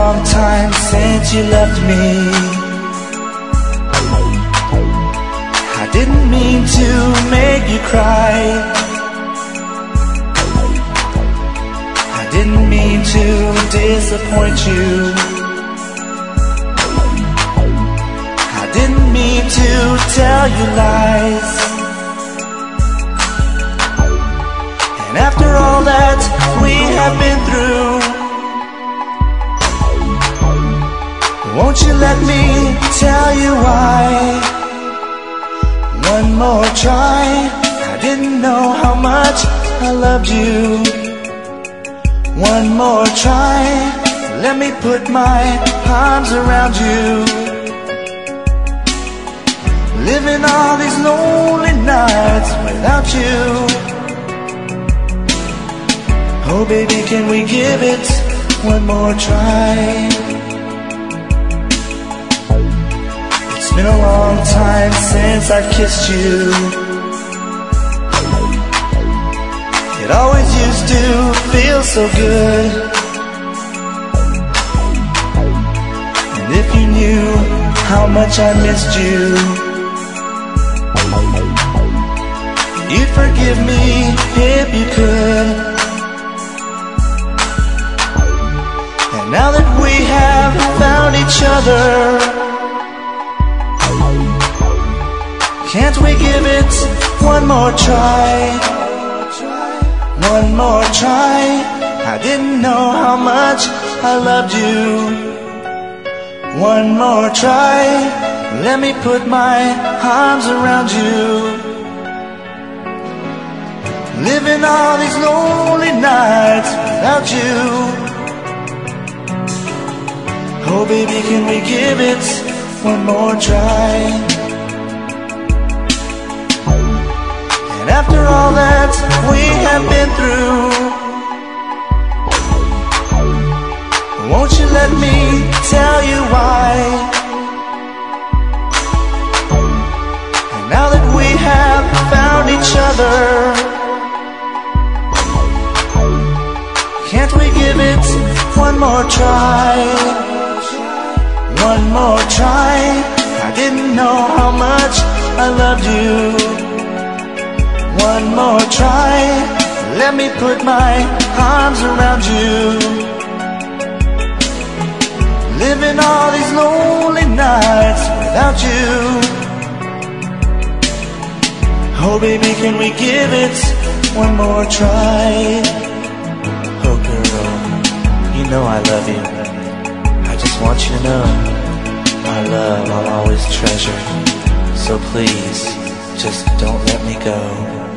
long time since you left me. I didn't mean to make you cry. I didn't mean to disappoint you. I didn't mean to tell you lies. And after all that we have been through, won't you let me tell you why? One more try. I didn't know how much I loved you. One more try. Let me put my arms around you. Living all these lonely nights without you. Oh baby, can we give it one more try? It's been a long time since I kissed you. It always used to feel so good. And if you knew how much I missed you, you'd forgive me if you could. And now that we have found each other, can't we give it one more try? One more try. I didn't know how much I loved you. One more try. Let me put my arms around you. Living all these lonely nights without you. Oh baby, can we give it one more try? And after all that we have been through, won't you let me tell you why? And now that we have found each other, can't we give it one more try? One more try. I didn't know how much I loved you. One more try. Let me put my arms around you. Living all these lonely nights without you. Oh baby, can we give it one more try? Oh girl, you know I love you. I just want you to know our love I'll always treasure. So please, just don't let me go.